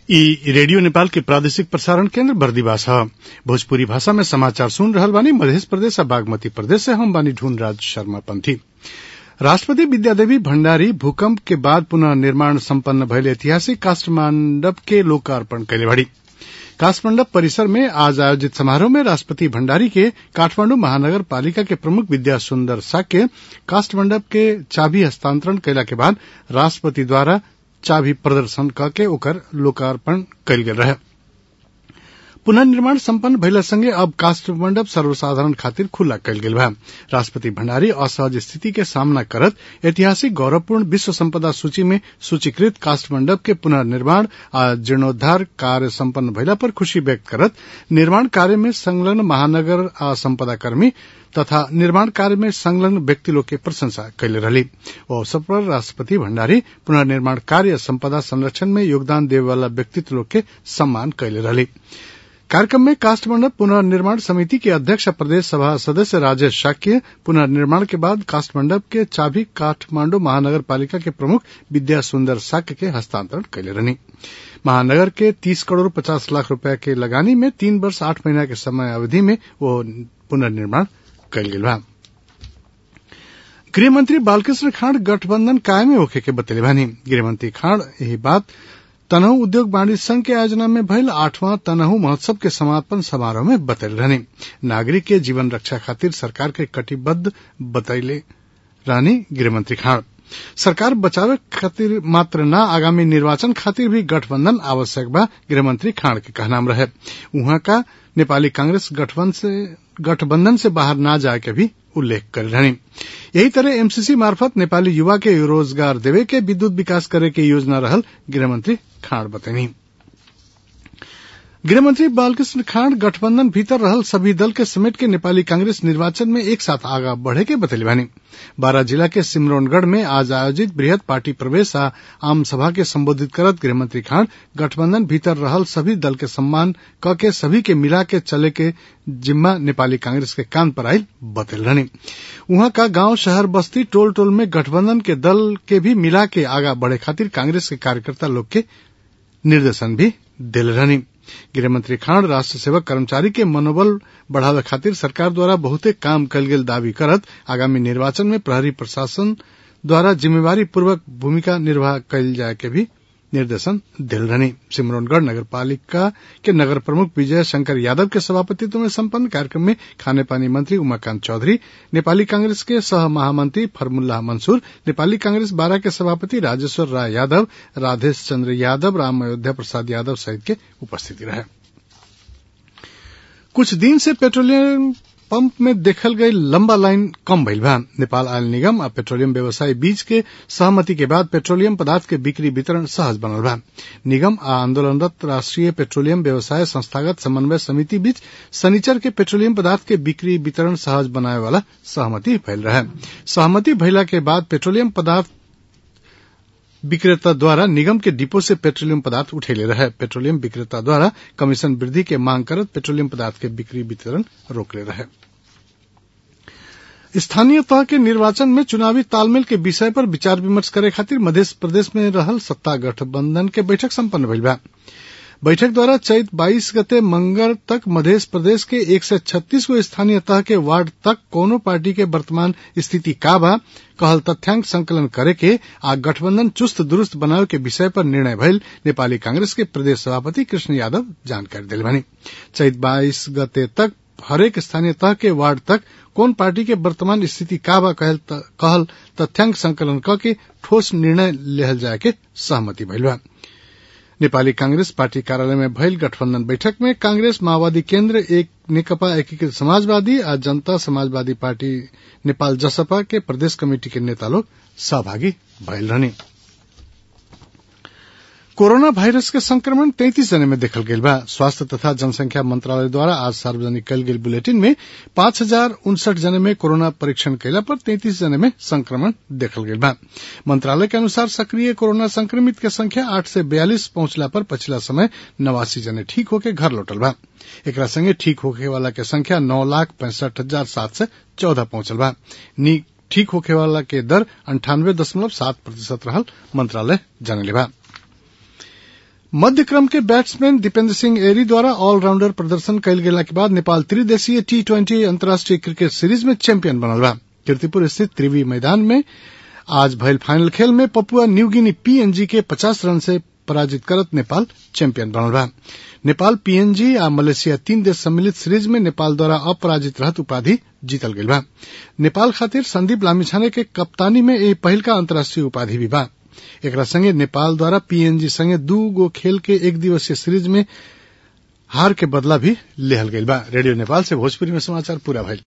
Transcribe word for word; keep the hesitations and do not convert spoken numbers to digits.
ई रेडियो नेपाल के प्रादेशिक प्रसारण केन्द्र बर्दिवास ह। भोजपुरी भाषा में समाचार सुन रहल बानी। मध्य प्रदेश आ बागमती प्रदेश से हम बानी ढूंढ राज शर्मा पंथी। राष्ट्रपति विद्यादेवी भण्डारी भूकंप के बाद पुनः निर्माण सम्पन्न भयल ऐतिहासिक काष्ठमण्डप के लोकार्पण कइले बाड़ी। काष्ठमण्डप परिसर में आज आयोजित समारोह में राष्ट्रपति भण्डारी के काठमांडू महानगर पालिका के प्रमुख विद्या सुन्दर साक्य काष्ठमण्डप के चाभी हस्तांतरण कइला के बाद राष्ट्रपति द्वारा चाभी प्रदर्शन करके ओकर लोकार्पण कइल गेल रहे। पुनर्निर्माण सम्पन्न भइला संगे अब काष्ठमण्डप सर्वसाधारण खातिर खुला कइल गेल बा। राष्ट्रपति भण्डारी असहज स्थिति के सामना करत ऐतिहासिक गौरवपूर्ण विश्व संपदा सूची में सूचीकृत काष्ठमण्डप के पुनर्निर्माण आ जीर्णोद्धार कार्य सम्पन्न भइला पर खुशी व्यक्त करत निर्माण कार्य में संलग्न महानगर आ संपदा कर्मी तथा निर्माण कार्य में संलग्न व्यक्ति लोग के प्रशंसा कैले रहली। ओ अवसर पर राष्ट्रपति भण्डारी पुनर्निर्माण कार्य संपदा संरक्षण में योगदान देवे वाला व्यक्तित्व लोग के सम्मान कैले रहली। कार्यक्रम में काष्ठमण्डप पुनर्निर्माण समिति के अध्यक्ष प्रदेश सभा सदस्य राजेश शाक्य पुनर्निर्माण के बाद काष्ठमण्डप के चाभी काठमांडू महानगर पालिका के प्रमुख विद्या सुन्दर साक्य के हस्तांतरण कैले रहनी। महानगर के तीस करोड़ पचास लाख रुपया के लगानी में तीन वर्ष आठ महीना के समय अवधि में वो पुनर्निर्माण कैल गेल बा। गृहमंत्री बालकृष्ण खाँड गठबंधन कायमे होखे के बतैले बानी। गृहमंत्री खाँड यही बात तनहु उद्योग वाणिज्य संघ के आयोजना में भइल आठवां तनहु महोत्सव के समापन समारोह में बतैले रहनी। नागरिक के जीवन रक्षा खातिर सरकार के कटिबद्ध बतैले रहनी। गृहमंत्री खाँड सरकार बचावे खातिर मात्र न आगामी निर्वाचन खातिर भी गठबंधन आवश्यक बा गृहमंत्री खाँड के कहनाम रहे। उहाँ का नेपाली कांग्रेस गठबंधन से गठबंधन से बाहर न जाए के भी उल्लेख कर रहनी। यही तरह एमसीसी मार्फत नेपाली युवा के रोजगार देवे के विद्युत विकास करे के योजना रहल गृहमंत्री खाँड बतैनी। गृहमंत्री बालकृष्ण खाँड गठबंधन भीतर रहल सभी दल के समेट के नेपाली कांग्रेस निर्वाचन में एक साथ आगा बढ़े के बतैले बानी। बारा जिला के सिमरौनगढ़ में आज आयोजित बृहद पार्टी प्रवेश आ आम सभा के संबोधित करत गृहमंत्री खाँड गठबंधन भीतर रहल सभी दल के सम्मान क के सभी के मिला के चले के जिम्मा नेपाली कांग्रेस के कान पर आयल बतैल रहनी। उहाँ का गांव शहर बस्ती टोल टोल में गठबंधन के दल के भी मिला के आगा बढ़े खातिर कांग्रेस के कार्यकर्ता लोग के निर्देशन भी दिल रहनी। गृहमंत्री खाँड राष्ट्र सेवक कर्मचारी के मनोबल बढ़ावे खातिर सरकार द्वारा बहुते काम कल गेल दावी करत आगामी निर्वाचन में प्रहरी प्रशासन द्वारा जिम्मेवारी पूर्वक भूमिका निर्वाह कयल जाए के भी निर्देशन दिल रहनी। सिमरौनगढ़ नगर पालिका के नगर प्रमुख विजय शंकर यादव के सभापतित्व में संपन्न कार्यक्रम में खाने पानी मंत्री उमाकांत चौधरी, नेपाली कांग्रेस के सह महामंत्री फरमुल्लाह मंसूर, नेपाली कांग्रेस बारा के सभापति राजेश्वर राय यादव, राधेश चंद्र यादव, राम अयोध्या प्रसाद यादव सहित के उपस्थिति रहे। कुछ दिन से पेट्रोलियम पंप में देखल गई लंबा लाइन कम भइल बा। नेपाल आयल निगम आ पेट्रोलियम व्यवसायी बीच के सहमति के बाद पेट्रोलियम पदार्थ के बिक्री वितरण सहज बनल बा। निगम आ आंदोलनरत राष्ट्रीय पेट्रोलियम व्यवसाय संस्थागत समन्वय समिति बीच शनिचर के पेट्रोलियम पदार्थ के बिक्री वितरण सहज बनाए वाला सहमति भइल रहे। सहमति भइला के बाद पेट्रोलियम पदार्थ विक्रेता द्वारा निगम के डिपो से पेट्रोलियम पदार्थ उठेले रहे। पेट्रोलियम विक्रेता द्वारा कमीशन वृद्धि के मांग करत पेट्रोलियम पदार्थ के बिक्री वितरण रोकले रहे। स्थानीय तह के निर्वाचन में चुनावी तालमेल के विषय पर विचार विमर्श करे खातिर मध्य प्रदेश में रहल सत्ता गठबंधन के बैठक संपन्न भइल बा। बैठक द्वारा चैत बाईस गते मंगल तक मध्य प्रदेश के एक सौ छत्तीस गो स्थानीय तह के वार्ड तक कोनो पार्टी के वर्तमान स्थिति का बा कहल तथ्यांक संकलन करे के आ गठबंधन चुस्त दुरुस्त बनावे के विषय पर निर्णय भइल नेपाली कांग्रेस के प्रदेश सभापति कृष्ण यादव जानकारी दिले बानी। चैत बाईस गते तक हरेक स्थानीय तह के वार्ड तक कौन पार्टी के वर्तमान स्थिति का बा कहल तथ्यांक संकलन करके ठोस निर्णय लेहल जाए के सहमति भइल बा। नेपाली कांग्रेस पार्टी कार्यालय में भइल गठबंधन बैठक में कांग्रेस माओवादी केन्द्र एक नेकपा एकीकृत समाजवादी आ जनता समाजवादी पार्टी नेपाल जसपा के प्रदेश कमेटी के नेता लोग सहभागी भइल रहनी। कोरोना वायरस के संक्रमण तैंतीस जने में देखल गेल बा। स्वास्थ्य तथा जनसंख्या मंत्रालय द्वारा आज सार्वजनिक कल गेल बुलेटिन में पांच हजार उनसठ जने में कोरोना परीक्षण कैला पर तैंतीस जने में संक्रमण देखल गेल बा। मंत्रालय के अनुसार सक्रिय कोरोना संक्रमित के संख्या आठ से बयालीस पहुंचला पर पछिला समय नवासी जने ठीक होके घर लौटल बा। एकरा संगे ठीक होके वाला के संख्या नौ लाख पैंसठ हजार सात से चौदह पहुंचल बा। ठीक होके वाला के दर अंठानवे दशमलव सात प्रतिशत रहल मंत्रालय जनले बा। मध्य क्रम के बैट्समैन दीपेंद्र सिंह एरी द्वारा ऑलराउंडर प्रदर्शन कयल गेला के बाद नेपाल त्रिदेशीय टी ट्वेंटी अंतर्राष्ट्रीय क्रिकेट सीरीज में चैंपियन बनल बा। कीर्तिपुर स्थित त्रिवी मैदान में आज भयल फाइनल खेल में पपुआ न्यूगिनी पीएनजी के पचास रन से पराजित करत नेपाल चैंपियन बनल बा। नेपाल पीएनजी आ मलेशिया तीन देश सम्मिलित सीरीज में नेपाल द्वारा अपराजित रहत उपाधि जीतल गईल बा। नेपाल खातिर संदीप लामिछाने के कप्तानी में ए पहिलका अंतर्राष्ट्रीय उपाधि भी बा। एकरा संगे नेपाल द्वारा पीएनजी संगे दू गो खेल के एक दिवसीय सीरीज में हार के बदला भी लेहल गईल बा। रेडियो नेपाल से भोजपुरी में समाचार पूरा भइल।